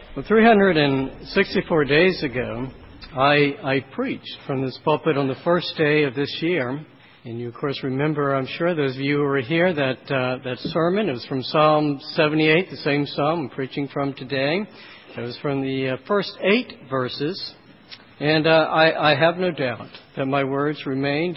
Well, 364 days ago, I preached from this pulpit on the first day of this year. And you, of course, remember, I'm sure, those of you who were here, that sermon. It was from Psalm 78, the same psalm I'm preaching from today. It was from the first 8 verses. And I have no doubt that my words remained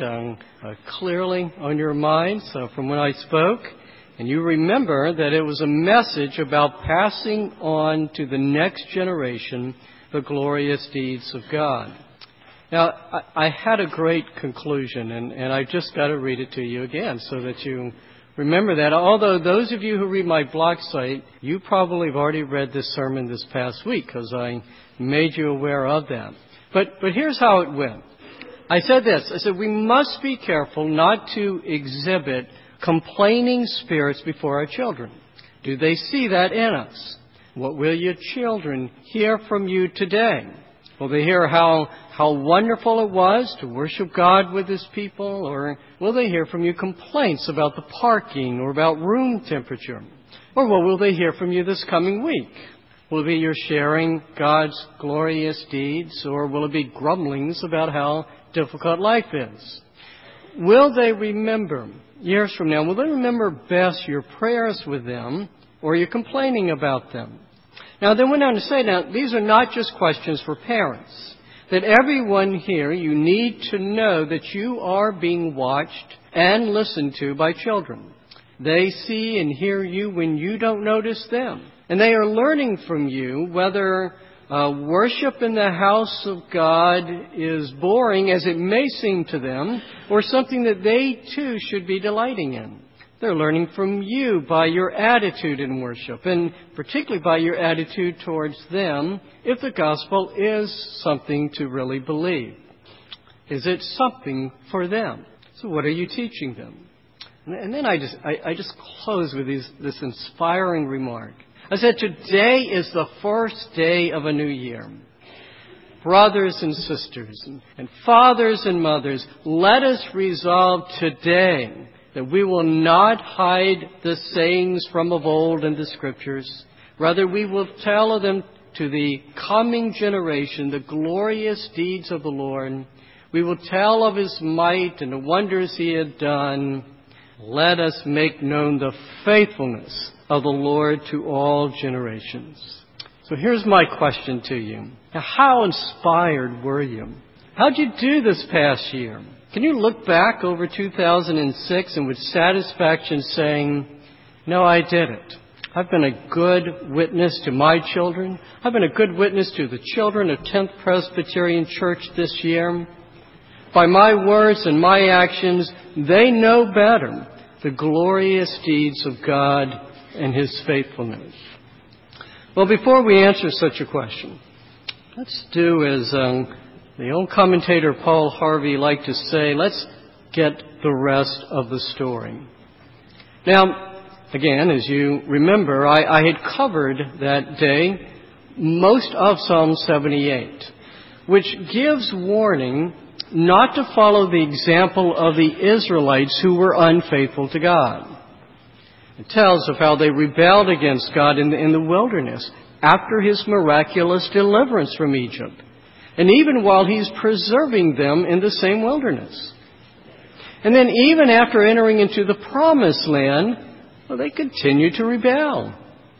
clearly on your minds from when I spoke. And you remember that it was a message about passing on to the next generation the glorious deeds of God. Now, I had a great conclusion, and I've just got to read it to you again so that you remember that. Although those of you who read my blog site, you probably have already read this sermon this past week because I made you aware of that. But here's how it went. I said this. I said, we must be careful not to exhibit complaining spirits before our children. Do they see that in us? What will your children hear from you today? Will they hear how wonderful it was to worship God with His people? Or will they hear from you complaints about the parking or about room temperature? Or what will they hear from you this coming week? Will it be your sharing God's glorious deeds? Or will it be grumblings about how difficult life is? Will they remember, years from now, will they remember best your prayers with them or your complaining about them? Now, they went on to say, now, these are not just questions for parents. That everyone here, you need to know that you are being watched and listened to by children. They see and hear you when you don't notice them. And they are learning from you whether worship in the house of God is boring, as it may seem to them, or something that they too should be delighting in. They're learning from you by your attitude in worship, and particularly by your attitude towards them, if the gospel is something to really believe. Is it something for them? So what are you teaching them? And then I just close with this inspiring remark. I said, today is the first day of a new year. Brothers and sisters, and fathers and mothers, let us resolve today that we will not hide the sayings from of old in the Scriptures. Rather, we will tell them to the coming generation the glorious deeds of the Lord. We will tell of His might and the wonders He had done. Let us make known the faithfulness of the Lord to all generations. So here's my question to you. Now, how inspired were you? How'd you do this past year? Can you look back over 2006 and with satisfaction saying, no, I did it. I've been a good witness to my children. I've been a good witness to the children of 10th Presbyterian Church this year. By my words and my actions, they know better the glorious deeds of God and His faithfulness. Well, before we answer such a question, let's do as the old commentator Paul Harvey liked to say, let's get the rest of the story. Now, again, as you remember, I had covered that day most of Psalm 78, which gives warning not to follow the example of the Israelites who were unfaithful to God. It tells of how they rebelled against God in the wilderness after His miraculous deliverance from Egypt, and even while He's preserving them in the same wilderness. And then even after entering into the promised land, they continued to rebel.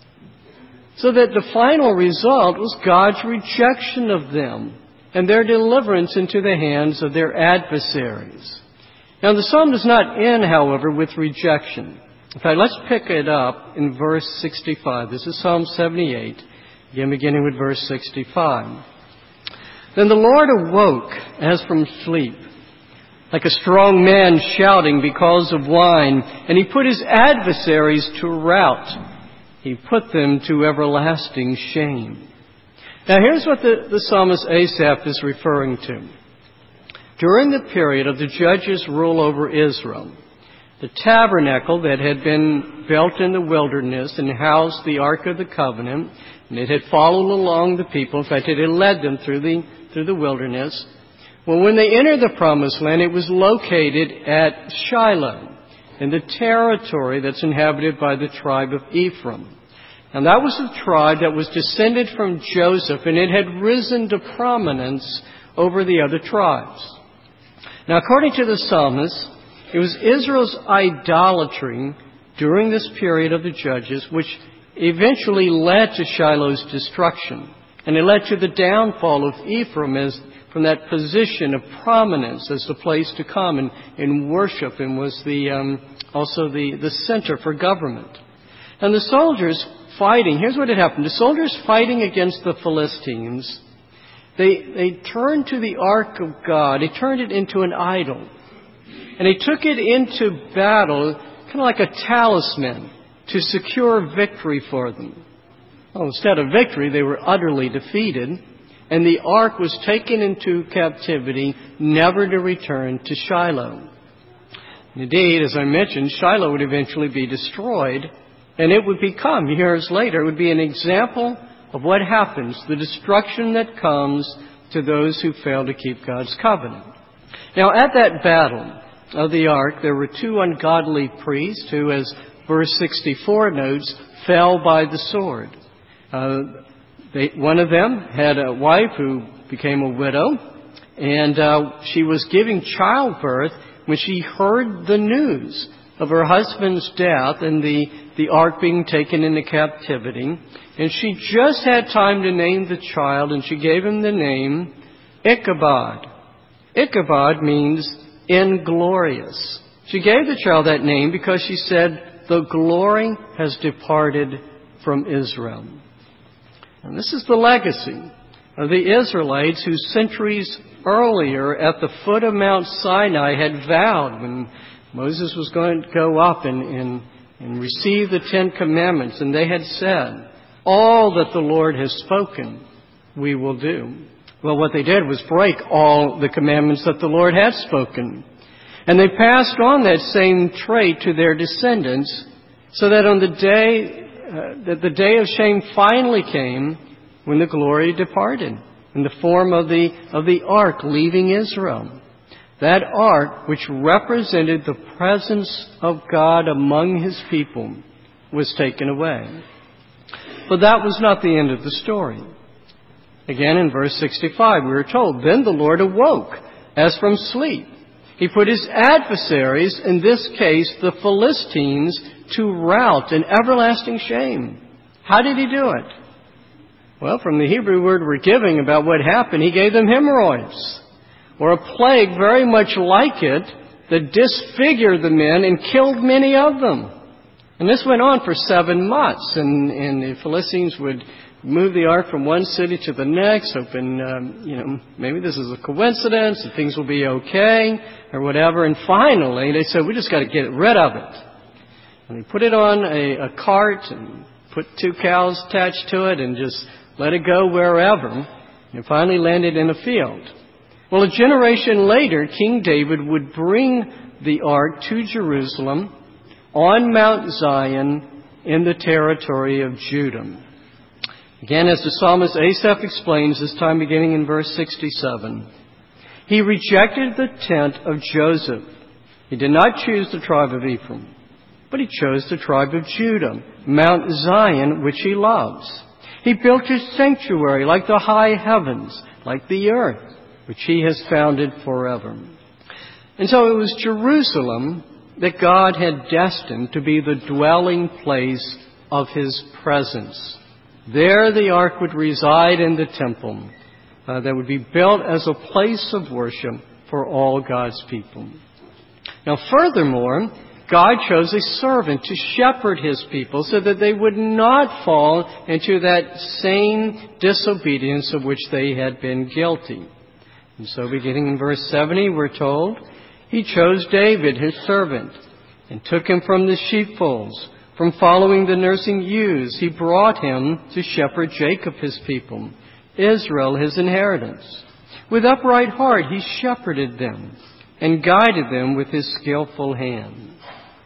So that the final result was God's rejection of them and their deliverance into the hands of their adversaries. Now, the psalm does not end, however, with rejection. In fact, let's pick it up in verse 65. This is Psalm 78, again beginning with verse 65. Then the Lord awoke as from sleep, like a strong man shouting because of wine, and He put His adversaries to rout. He put them to everlasting shame. Now here's what the psalmist Asaph is referring to. During the period of the judges' rule over Israel, the tabernacle that had been built in the wilderness and housed the Ark of the Covenant, and it had followed along the people. In fact, it had led them through the wilderness. Well, when they entered the Promised Land, it was located at Shiloh, in the territory that's inhabited by the tribe of Ephraim. And that was the tribe that was descended from Joseph, and it had risen to prominence over the other tribes. Now, according to the psalmist, it was Israel's idolatry during this period of the Judges which eventually led to Shiloh's destruction. And it led to the downfall of Ephraim from that position of prominence as the place to come and worship, and was also the center for government. And the soldiers fighting, here's what had happened. The soldiers fighting against the Philistines, they turned to the ark of God. They turned it into an idol. And they took it into battle, kind of like a talisman, to secure victory for them. Well, instead of victory, they were utterly defeated, and the ark was taken into captivity, never to return to Shiloh. Indeed, as I mentioned, Shiloh would eventually be destroyed, and it would become, years later, it would be an example of what happens, the destruction that comes to those who fail to keep God's covenant. Now, at that battle of the ark, there were two ungodly priests who, as verse 64 notes, fell by the sword. One of them had a wife who became a widow, and she was giving childbirth when she heard the news of her husband's death and the ark being taken into captivity. And she just had time to name the child, and she gave him the name Ichabod. Ichabod means inglorious. She gave the child that name because she said, the glory has departed from Israel. And this is the legacy of the Israelites who centuries earlier at the foot of Mount Sinai had vowed, when Moses was going to go up and receive the Ten Commandments, and they had said, all that the Lord has spoken, we will do. Well, what they did was break all the commandments that the Lord had spoken. And they passed on that same trait to their descendants, so that on the day of shame finally came, when the glory departed in the form of the ark leaving Israel. That ark, which represented the presence of God among His people, was taken away. But that was not the end of the story. Again, in verse 65, we are told, then the Lord awoke as from sleep. He put His adversaries, in this case the Philistines, to rout and everlasting shame. How did He do it? Well, from the Hebrew word we're giving about what happened, He gave them hemorrhoids, or a plague very much like it that disfigured the men and killed many of them. And this went on for 7 months, and the Philistines would move the ark from one city to the next, hoping, maybe this is a coincidence, and things will be okay, or whatever. And finally, they said, we just got to get rid of it. And they put it on a cart and put 2 cows attached to it and just let it go wherever. And it finally landed in a field. Well, a generation later, King David would bring the ark to Jerusalem on Mount Zion in the territory of Judah. Again, as the psalmist Asaph explains, this time beginning in verse 67, he rejected the tent of Joseph. He did not choose the tribe of Ephraim, but he chose the tribe of Judah, Mount Zion, which he loves. He built his sanctuary like the high heavens, like the earth, which he has founded forever. And so it was Jerusalem that God had destined to be the dwelling place of His presence. There the ark would reside in the temple that would be built as a place of worship for all God's people. Now, furthermore, God chose a servant to shepherd His people so that they would not fall into that same disobedience of which they had been guilty. And so beginning in verse 70, we're told, He chose David, His servant, and took him from the sheepfolds. From following the nursing ewes, He brought him to shepherd Jacob, His people, Israel, His inheritance. With upright heart, He shepherded them and guided them with His skillful hand.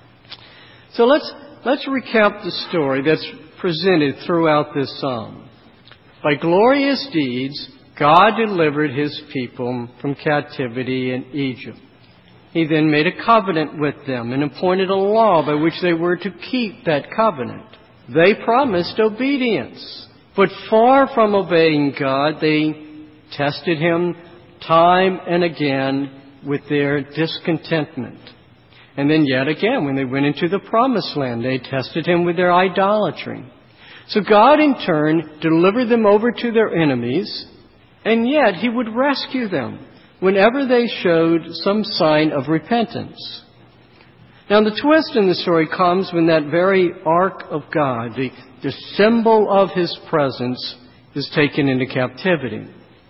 So let's recap the story that's presented throughout this psalm. By glorious deeds, God delivered His people from captivity in Egypt. He then made a covenant with them and appointed a law by which they were to keep that covenant. They promised obedience. But far from obeying God, they tested Him time and again with their discontentment. And then yet again, when they went into the promised land, they tested Him with their idolatry. So God in turn delivered them over to their enemies, and yet He would rescue them whenever they showed some sign of repentance. Now the twist in the story comes when that very ark of God, the symbol of His presence, is taken into captivity.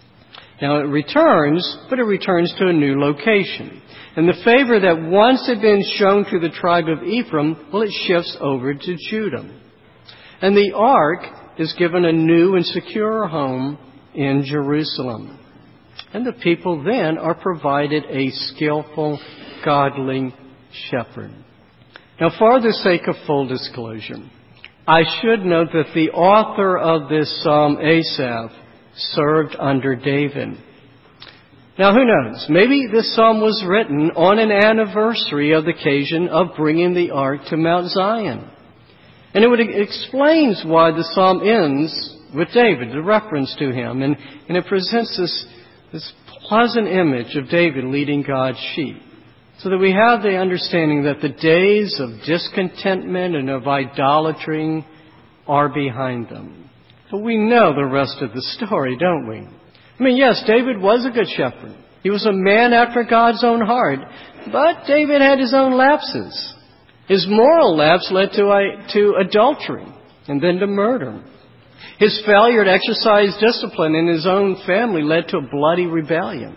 Now it returns, but it returns to a new location. And the favor that once had been shown to the tribe of Ephraim, well, it shifts over to Judah. And the ark is given a new and secure home in Jerusalem. And the people then are provided a skillful, godly shepherd. Now, for the sake of full disclosure, I should note that the author of this psalm, Asaph, served under David. Now, who knows? Maybe this psalm was written on an anniversary of the occasion of bringing the ark to Mount Zion. And it explains why the psalm ends with David, the reference to him. And it presents this pleasant image of David leading God's sheep. So that we have the understanding that the days of discontentment and of idolatry are behind them. But we know the rest of the story, don't we? I mean, yes, David was a good shepherd. He was a man after God's own heart. But David had his own lapses. His moral lapse led to adultery and then to murder. His failure to exercise discipline in his own family led to a bloody rebellion.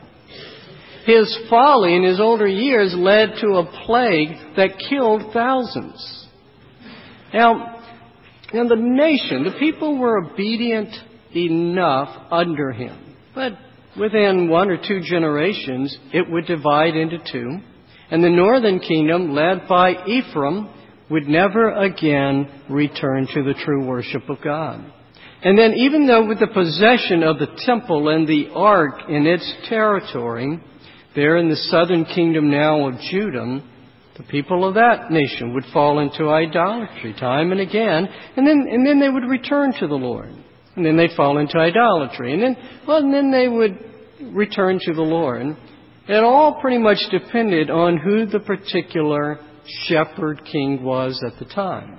His folly in his older years led to a plague that killed thousands. Now, the nation, the people were obedient enough under him. But within 1 or 2 generations, it would divide into 2. And the northern kingdom, led by Ephraim, would never again return to the true worship of God. And then even though with the possession of the temple and the ark in its territory, there in the southern kingdom now of Judah, the people of that nation would fall into idolatry time and again, and then they would return to the Lord. And then they'd fall into idolatry. And then they would return to the Lord. It all pretty much depended on who the particular shepherd king was at the time.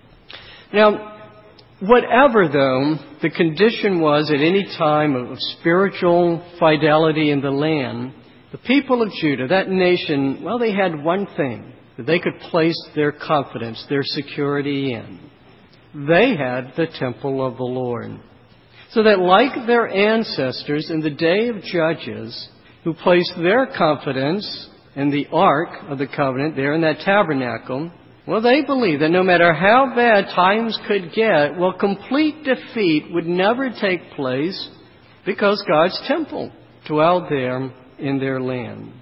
Now, whatever, though, the condition was at any time of spiritual fidelity in the land, the people of Judah, that nation, well, they had one thing that they could place their confidence, their security in. They had the temple of the Lord. So that like their ancestors in the day of Judges, who placed their confidence in the Ark of the Covenant there in that tabernacle, well, they believed that no matter how bad times could get, well, complete defeat would never take place because God's temple dwelled there in their land.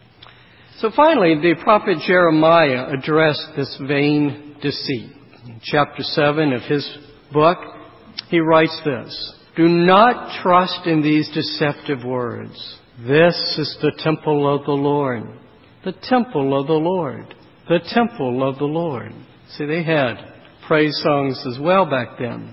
So finally, the prophet Jeremiah addressed this vain deceit. In chapter 7 of his book, he writes this: "Do not trust in these deceptive words. This is the temple of the Lord. The temple of the Lord. The temple of the Lord." See, they had praise songs as well back then.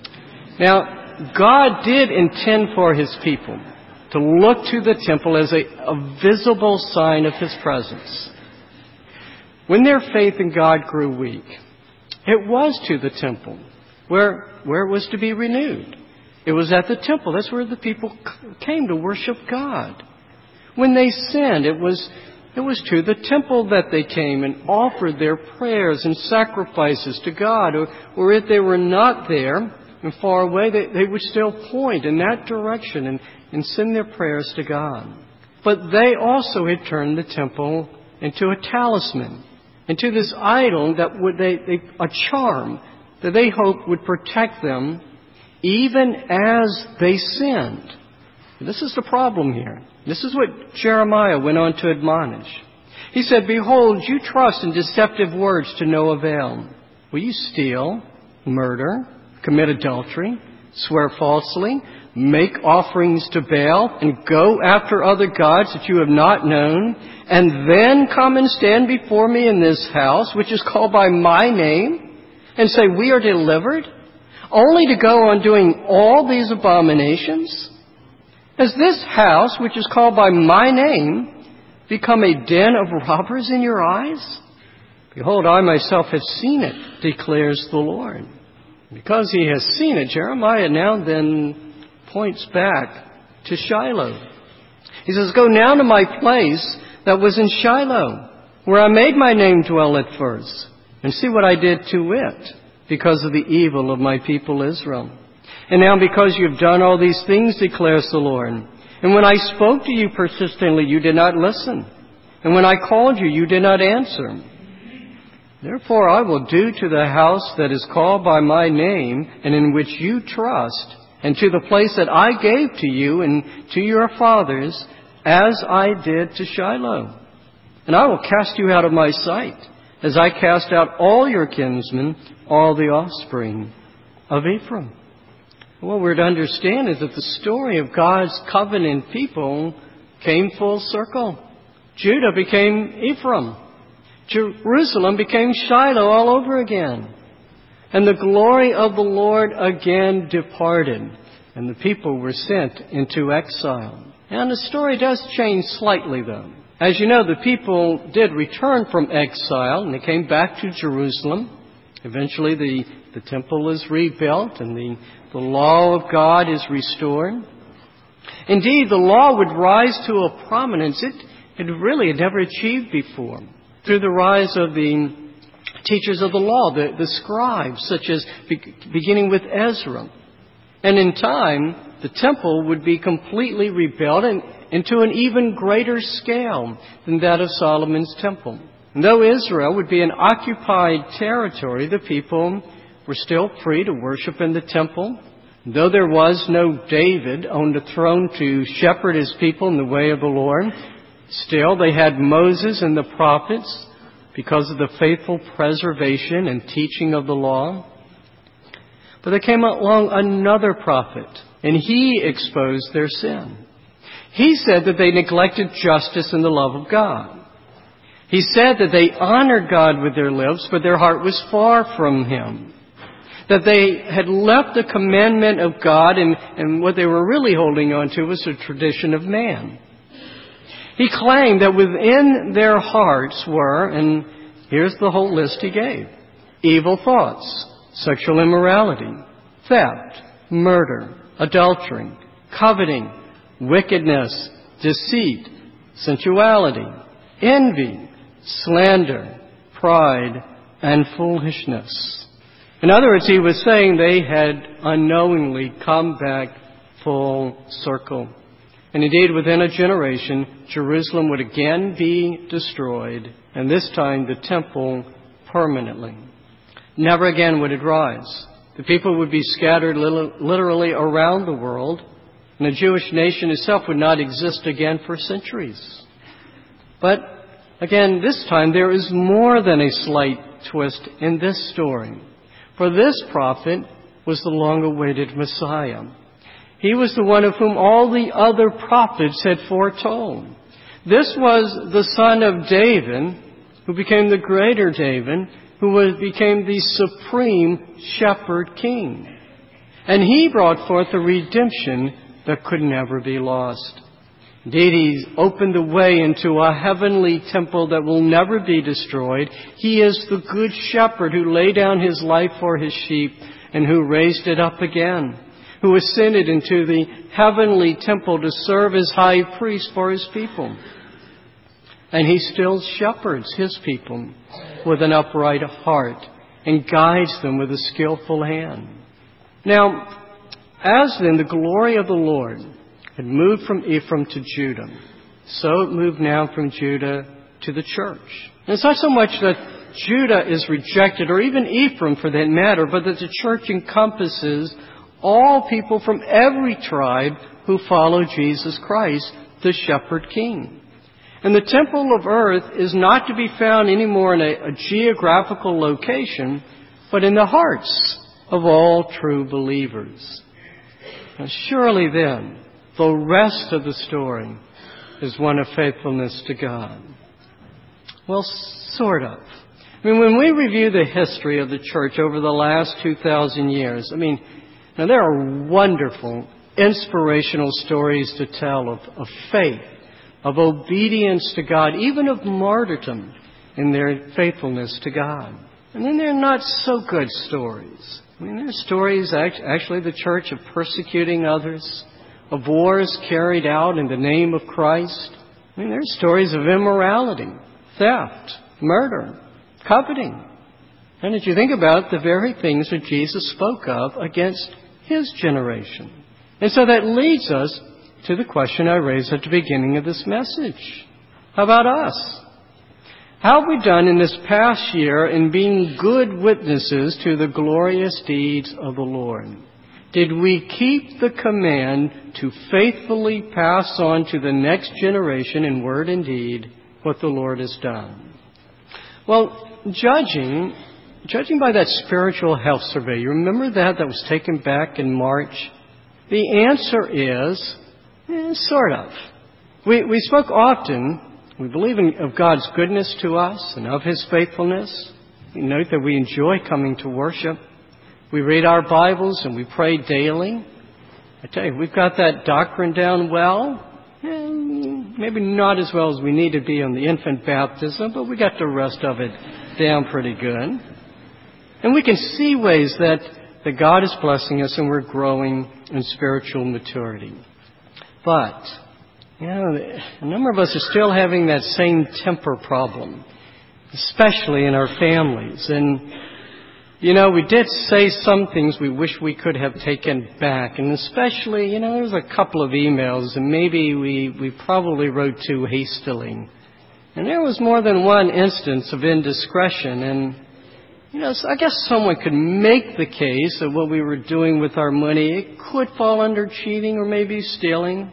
Now, God did intend for His people to look to the temple as a visible sign of His presence. When their faith in God grew weak, it was to the temple where it was to be renewed. It was at the temple. That's where the people came to worship God. When they sinned, it was to the temple that they came and offered their prayers and sacrifices to God. Or if they were not there and far away, they would still point in that direction and send their prayers to God. But they also had turned the temple into a talisman, into this idol that a charm that they hoped would protect them even as they sinned. This is the problem here. This is what Jeremiah went on to admonish. He said, "Behold, you trust in deceptive words to no avail. Will you steal, murder, commit adultery, swear falsely, make offerings to Baal, and go after other gods that you have not known, and then come and stand before me in this house, which is called by my name, and say, we are delivered, only to go on doing all these abominations? Has this house, which is called by my name, become a den of robbers in your eyes? Behold, I myself have seen it, declares the Lord. Because he has seen it, Jeremiah now then points back to Shiloh. He says, go now to my place that was in Shiloh, where I made my name dwell at first, and see what I did to it, because of the evil of my people Israel. And now because you have done all these things, declares the Lord, and when I spoke to you persistently, you did not listen, and when I called you, you did not answer. Therefore I will do to the house that is called by my name, and in which you trust, and to the place that I gave to you and to your fathers, as I did to Shiloh. And I will cast you out of my sight, as I cast out all your kinsmen, all the offspring of Ephraim. What we're to understand is that the story of God's covenant people came full circle. Judah became Ephraim. Jerusalem became Shiloh all over again. And the glory of the Lord again departed, and the people were sent into exile. And the story does change slightly, though. As you know, the people did return from exile, and they came back to Jerusalem. Eventually, the temple is rebuilt, and the law of God is restored. Indeed, the law would rise to a prominence it really had never achieved before, through the rise of the teachers of the law, the scribes, such as beginning with Ezra. And in time, the temple would be completely rebuilt into an even greater scale than that of Solomon's temple. And though Israel would be an occupied territory, the people were still free to worship in the temple. Though there was no David on the throne to shepherd his people in the way of the Lord, still they had Moses and the prophets because of the faithful preservation and teaching of the law. But there came along another prophet, and he exposed their sin. He said that they neglected justice and the love of God. He said that they honored God with their lips, but their heart was far from Him. That they had left the commandment of God, and what they were really holding on to was a tradition of man. He claimed that within their hearts were, and here's the whole list he gave: evil thoughts, sexual immorality, theft, murder, adultery, coveting, wickedness, deceit, sensuality, envy, slander, pride, and foolishness. In other words, he was saying they had unknowingly come back full circle. And indeed, within a generation, Jerusalem would again be destroyed, and this time the temple permanently. Never again would it rise. The people would be scattered literally around the world, and the Jewish nation itself would not exist again for centuries. But again, this time there is more than a slight twist in this story. For this prophet was the long-awaited Messiah. He was the one of whom all the other prophets had foretold. This was the son of David, who became the greater David, who became the supreme shepherd king. And he brought forth a redemption that could never be lost. Indeed, he opened the way into a heavenly temple that will never be destroyed. He is the good shepherd who laid down his life for his sheep and who raised it up again, who ascended into the heavenly temple to serve as high priest for his people. And he still shepherds his people with an upright heart and guides them with a skillful hand. Now, as then the glory of the Lord had moved from Ephraim to Judah, so it moved now from Judah to the church. And it's not so much that Judah is rejected, or even Ephraim for that matter, but that the church encompasses all people from every tribe who follow Jesus Christ, the shepherd king. And the temple of earth is not to be found anymore in a geographical location, but in the hearts of all true believers. Now, surely then, the rest of the story is one of faithfulness to God. Well, sort of. I mean, when we review the history of the church over the last 2,000 years, now there are wonderful, inspirational stories to tell of faith, of obedience to God, even of martyrdom in their faithfulness to God. And then there are not so good stories. There are stories, actually, the church of persecuting others, of wars carried out in the name of Christ. There are stories of immorality, theft, murder, coveting. And if you think about the very things that Jesus spoke of against His generation. And so that leads us to the question I raised at the beginning of this message. How about us? How have we done in this past year in being good witnesses to the glorious deeds of the Lord? Did we keep the command to faithfully pass on to the next generation in word and deed what the Lord has done? Well, judging by that spiritual health survey, you remember that was taken back in March? The answer is, sort of. We spoke often, we believe of God's goodness to us and of His faithfulness. We note that we enjoy coming to worship. We read our Bibles and we pray daily. I tell you, we've got that doctrine down well. Maybe not as well as we need to be on the infant baptism, but we got the rest of it down pretty good. And we can see ways that God is blessing us and we're growing in spiritual maturity. But, a number of us are still having that same temper problem, especially in our families. And, we did say some things we wish we could have taken back. And especially, there was a couple of emails and maybe we probably wrote too hastily. And there was more than one instance of indiscretion. And, so I guess someone could make the case that what we were doing with our money, it could fall under cheating or maybe stealing.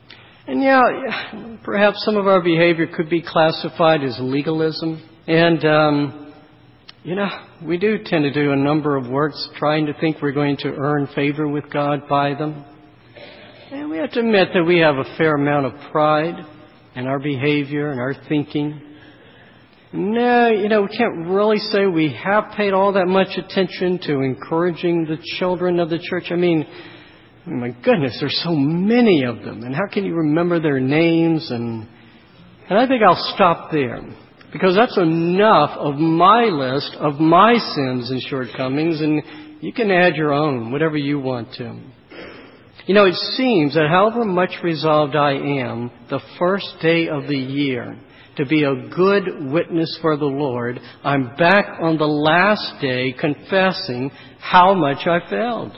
And perhaps some of our behavior could be classified as legalism. And, we do tend to do a number of works trying to think we're going to earn favor with God by them. And we have to admit that we have a fair amount of pride in our behavior and our thinking. No, we can't really say we have paid all that much attention to encouraging the children of the church. My goodness, there's so many of them. And how can you remember their names? And I think I'll stop there. Because that's enough of my list of my sins and shortcomings. And you can add your own, whatever you want to. It seems that however much resolved I am the first day of the year to be a good witness for the Lord, I'm back on the last day confessing how much I failed.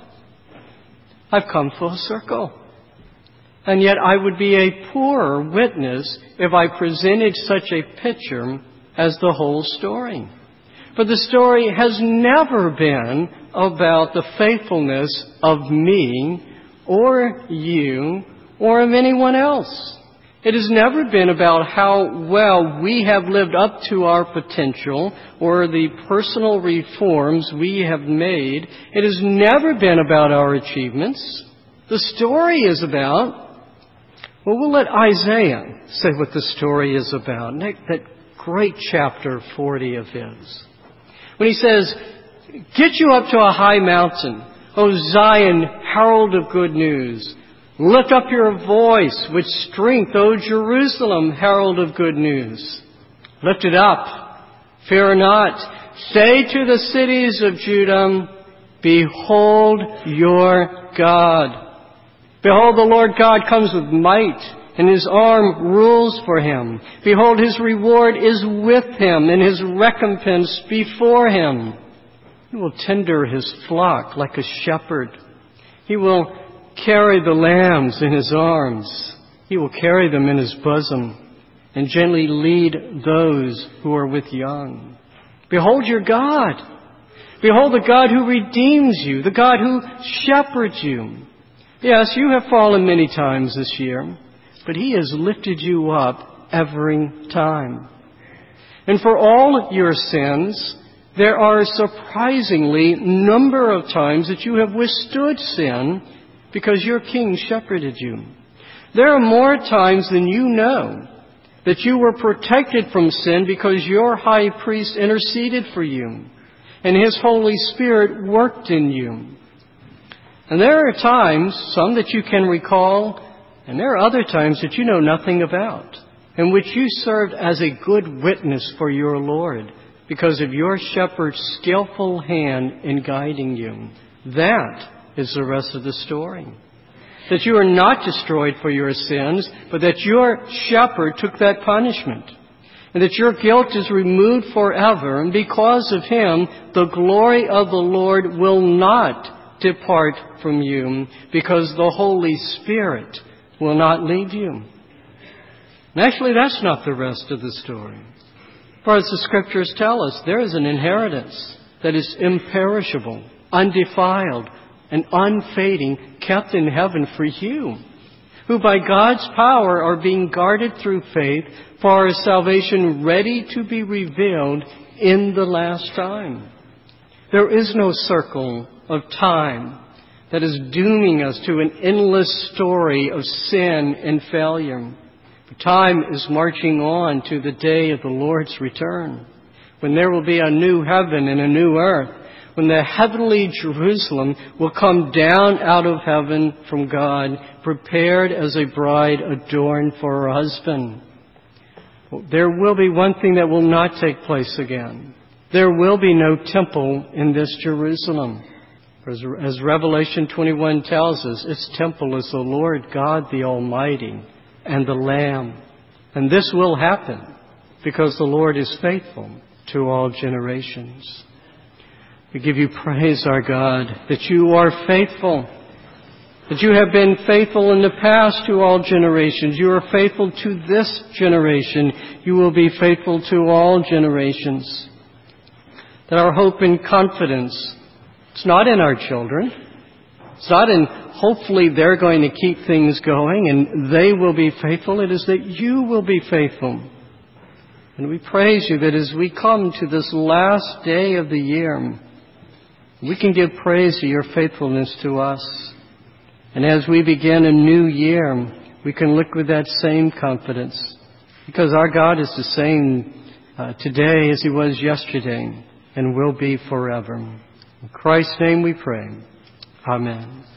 I've come full circle. And yet I would be a poorer witness if I presented such a picture as the whole story. For the story has never been about the faithfulness of me or you or of anyone else. It has never been about how well we have lived up to our potential or the personal reforms we have made. It has never been about our achievements. The story is about, we'll let Isaiah say what the story is about. That great chapter 40 of his. When he says, "Get you up to a high mountain, O Zion, herald of good news. Lift up your voice with strength, O Jerusalem, herald of good news. Lift it up, fear not. Say to the cities of Judah, behold your God. Behold, the Lord God comes with might, and His arm rules for Him. Behold, His reward is with Him, and His recompense before Him. He will tender His flock like a shepherd. He will carry the lambs in His arms. He will carry them in His bosom and gently lead those who are with young. Behold your God. Behold the God who redeems you, the God who shepherds you. Yes, you have fallen many times this year, but He has lifted you up every time. And for all your sins, there are a surprisingly number of times that you have withstood sin because your King shepherded you. There are more times than you know that you were protected from sin because your high priest interceded for you, and His Holy Spirit worked in you. And there are times, some that you can recall, and there are other times that you know nothing about, in which you served as a good witness for your Lord because of your shepherd's skillful hand in guiding you. That is the rest of the story. That you are not destroyed for your sins, but that your shepherd took that punishment. And that your guilt is removed forever, and because of Him, the glory of the Lord will not depart from you, because the Holy Spirit will not leave you. And actually, that's not the rest of the story. For as the Scriptures tell us, there is an inheritance that is imperishable, undefiled, and unfading, kept in heaven for you, who by God's power are being guarded through faith for our salvation, ready to be revealed in the last time. There is no circle of time that is dooming us to an endless story of sin and failure. Time is marching on to the day of the Lord's return, when there will be a new heaven and a new earth, when the heavenly Jerusalem will come down out of heaven from God, prepared as a bride adorned for her husband. There will be one thing that will not take place again. There will be no temple in this Jerusalem. As Revelation 21 tells us, its temple is the Lord God the Almighty and the Lamb. And this will happen because the Lord is faithful to all generations. We give you praise, our God, that you are faithful, that you have been faithful in the past to all generations. You are faithful to this generation. You will be faithful to all generations. That our hope and confidence, it's not in our children. It's not in hopefully they're going to keep things going and they will be faithful. It is that you will be faithful. And we praise you that as we come to this last day of the year, we can give praise to your faithfulness to us. And as we begin a new year, we can look with that same confidence. Because our God is the same today as He was yesterday and will be forever. In Christ's name we pray. Amen.